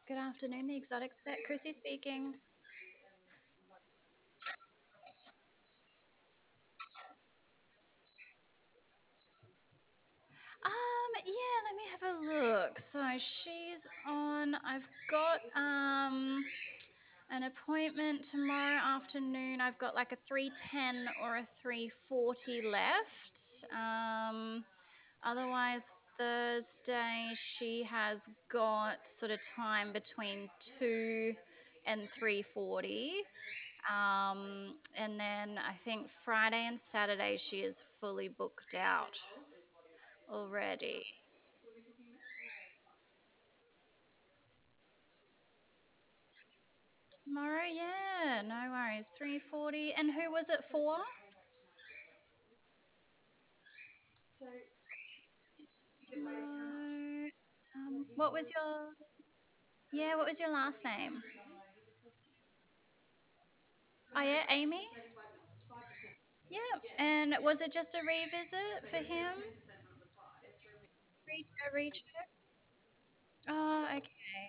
Good afternoon, the exotic set. Chrissy speaking. Yeah, let me have a look. So she's on. I've got an appointment tomorrow afternoon. I've got like a 3:10 or a 3:40 left. Otherwise Thursday she has got sort of time between 2 and 3:40. And then I think Friday and Saturday she is fully booked out already. Tomorrow, yeah, no worries. 3:40. And who was it for? No. What was your Yeah, what was your last name? Oh yeah, Amy? Yeah. And was it just a revisit for him? A recheck? Oh, okay.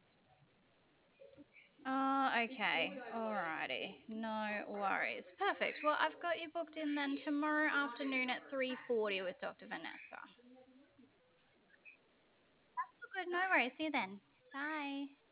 Oh, okay. Alrighty. No worries. Perfect. Well, I've got you booked in then tomorrow afternoon at 3:40 with Dr. Vanessa. That's all good. No worries. See you then. Bye.